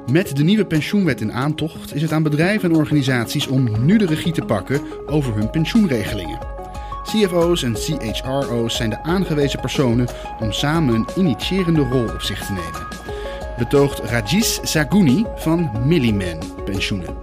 Met de nieuwe pensioenwet in aantocht is het aan bedrijven en organisaties om nu de regie te pakken over hun pensioenregelingen. CFO's en CHRO's zijn de aangewezen personen om samen een initiërende rol op zich te nemen. Betoogt Rajesh Sagooni van Milliman Pensioenen.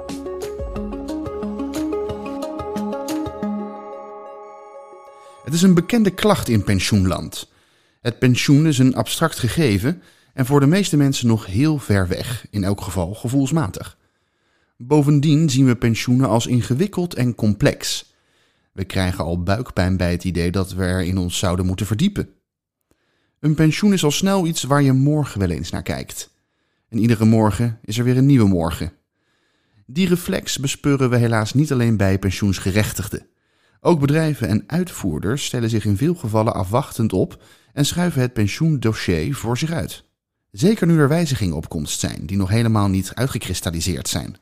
Het is een bekende klacht in pensioenland. Het pensioen is een abstract gegeven en voor de meeste mensen nog heel ver weg, in elk geval gevoelsmatig. Bovendien zien we pensioenen als ingewikkeld en complex. We krijgen al buikpijn bij het idee dat we er in ons zouden moeten verdiepen. Een pensioen is al snel iets waar je morgen wel eens naar kijkt. En iedere morgen is er weer een nieuwe morgen. Die reflex bespeuren we helaas niet alleen bij pensioensgerechtigden. Ook bedrijven en uitvoerders stellen zich in veel gevallen afwachtend op en schuiven het pensioendossier voor zich uit. Zeker nu er wijzigingen op komst zijn die nog helemaal niet uitgekristalliseerd zijn.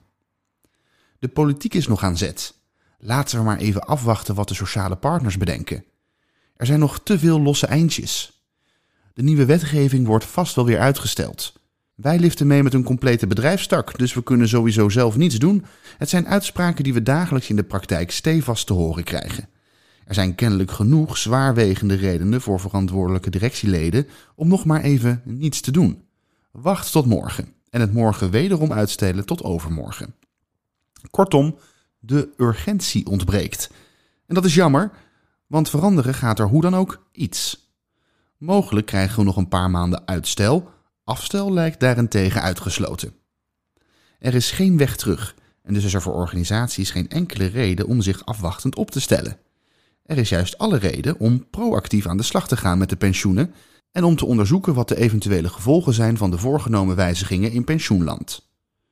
De politiek is nog aan zet. Laten we maar even afwachten wat de sociale partners bedenken. Er zijn nog te veel losse eindjes. De nieuwe wetgeving wordt vast wel weer uitgesteld. Wij liften mee met een complete bedrijfstak, dus we kunnen sowieso zelf niets doen. Het zijn uitspraken die we dagelijks in de praktijk stevast te horen krijgen. Er zijn kennelijk genoeg zwaarwegende redenen voor verantwoordelijke directieleden om nog maar even niets te doen. Wacht tot morgen en het morgen wederom uitstellen tot overmorgen. Kortom, de urgentie ontbreekt. En dat is jammer, want veranderen gaat er hoe dan ook iets. Mogelijk krijgen we nog een paar maanden uitstel. Afstel lijkt daarentegen uitgesloten. Er is geen weg terug en dus is er voor organisaties geen enkele reden om zich afwachtend op te stellen. Er is juist alle reden om proactief aan de slag te gaan met de pensioenen en om te onderzoeken wat de eventuele gevolgen zijn van de voorgenomen wijzigingen in pensioenland.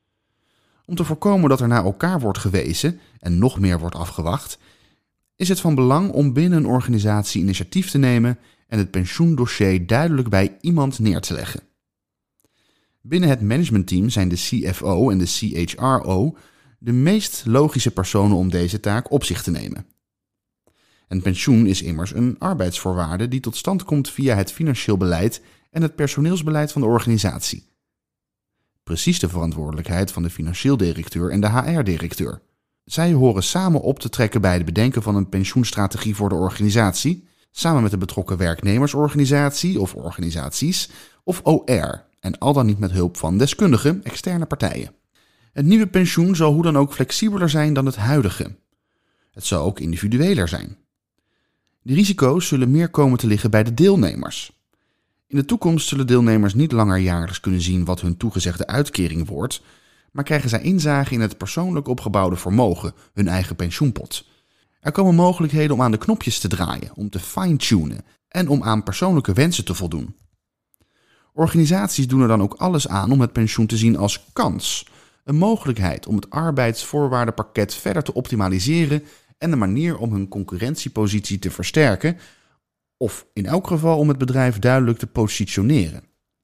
Om te voorkomen dat er naar elkaar wordt gewezen en nog meer wordt afgewacht, is het van belang om binnen een organisatie initiatief te nemen en het pensioendossier duidelijk bij iemand neer te leggen. Binnen het managementteam zijn de CFO en de CHRO de meest logische personen om deze taak op zich te nemen. Een pensioen is immers een arbeidsvoorwaarde die tot stand komt via het financieel beleid en het personeelsbeleid van de organisatie. Precies de verantwoordelijkheid van de financieel directeur en de HR-directeur. Zij horen samen op te trekken bij het bedenken van een pensioenstrategie voor de organisatie, samen met de betrokken werknemersorganisatie of organisaties of OR, en al dan niet met hulp van deskundigen, externe partijen. Het nieuwe pensioen zal hoe dan ook flexibeler zijn dan het huidige. Het zal ook individueler zijn. De risico's zullen meer komen te liggen bij de deelnemers. In de toekomst zullen deelnemers niet langer jaarlijks kunnen zien wat hun toegezegde uitkering wordt, maar krijgen zij inzage in het persoonlijk opgebouwde vermogen, hun eigen pensioenpot. Er komen mogelijkheden om aan de knopjes te draaien, om te fine-tunen en om aan persoonlijke wensen te voldoen. Organisaties doen er dan ook alles aan om het pensioen te zien als kans, een mogelijkheid om het arbeidsvoorwaardenpakket verder te optimaliseren en een manier om hun concurrentiepositie te versterken, of in elk geval om het bedrijf duidelijk te positioneren.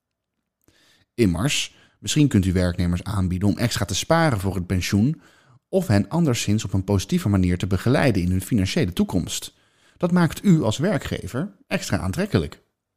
Immers, misschien kunt u werknemers aanbieden om extra te sparen voor het pensioen, of hen anderszins op een positieve manier te begeleiden in hun financiële toekomst. Dat maakt u als werkgever extra aantrekkelijk.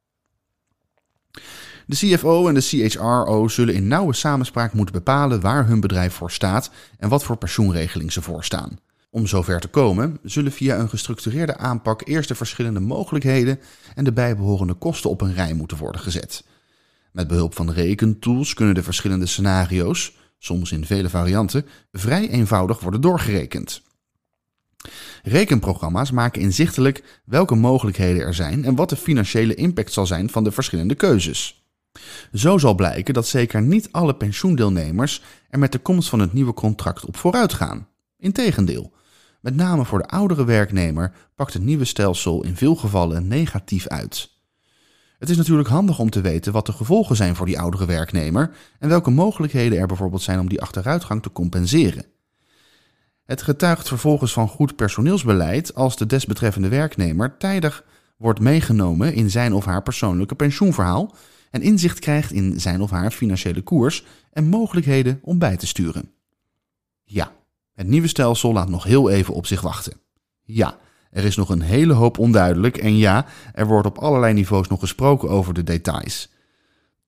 De CFO en de CHRO zullen in nauwe samenspraak moeten bepalen waar hun bedrijf voor staat en wat voor pensioenregeling ze voorstaan. Om zover te komen, zullen via een gestructureerde aanpak eerst de verschillende mogelijkheden en de bijbehorende kosten op een rij moeten worden gezet. Met behulp van rekentools kunnen de verschillende scenario's, soms in vele varianten, vrij eenvoudig worden doorgerekend. Rekenprogramma's maken inzichtelijk welke mogelijkheden er zijn en wat de financiële impact zal zijn van de verschillende keuzes. Zo zal blijken dat zeker niet alle pensioendeelnemers er met de komst van het nieuwe contract op vooruit gaan. Integendeel, met name voor de oudere werknemer pakt het nieuwe stelsel in veel gevallen negatief uit. Het is natuurlijk handig om te weten wat de gevolgen zijn voor die oudere werknemer en welke mogelijkheden er bijvoorbeeld zijn om die achteruitgang te compenseren. Het getuigt vervolgens van goed personeelsbeleid als de desbetreffende werknemer tijdig wordt meegenomen in zijn of haar persoonlijke pensioenverhaal en inzicht krijgt in zijn of haar financiële koers en mogelijkheden om bij te sturen. Ja, het nieuwe stelsel laat nog heel even op zich wachten. Ja, er is nog een hele hoop onduidelijk en ja, er wordt op allerlei niveaus nog gesproken over de details.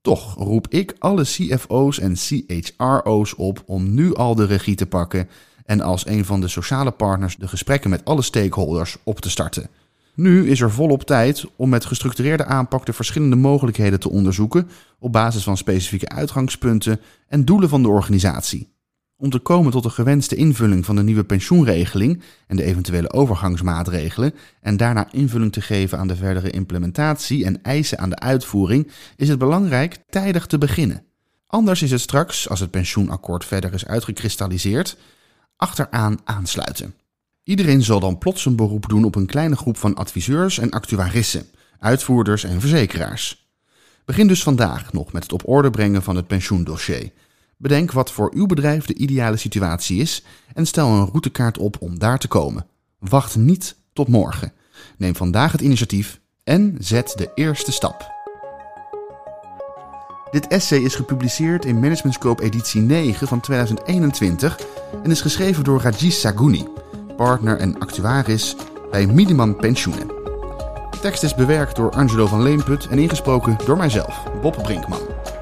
Toch roep ik alle CFO's en CHRO's op om nu al de regie te pakken en als een van de sociale partners de gesprekken met alle stakeholders op te starten. Nu is er volop tijd om met gestructureerde aanpak de verschillende mogelijkheden te onderzoeken op basis van specifieke uitgangspunten en doelen van de organisatie. Om te komen tot de gewenste invulling van de nieuwe pensioenregeling en de eventuele overgangsmaatregelen en daarna invulling te geven aan de verdere implementatie en eisen aan de uitvoering, is het belangrijk tijdig te beginnen. Anders is het straks, als het pensioenakkoord verder is uitgekristalliseerd, achteraan aansluiten. Iedereen zal dan plots een beroep doen op een kleine groep van adviseurs en actuarissen, uitvoerders en verzekeraars. Begin dus vandaag nog met het op orde brengen van het pensioendossier. Bedenk wat voor uw bedrijf de ideale situatie is en stel een routekaart op om daar te komen. Wacht niet tot morgen. Neem vandaag het initiatief en zet de eerste stap. Dit essay is gepubliceerd in Management Scope editie 9 van 2021 en is geschreven door Rajesh Saguni, partner en actuaris bij Milliman Pensioenen. De tekst is bewerkt door Angelo van Leemput en ingesproken door mijzelf, Bob Brinkman.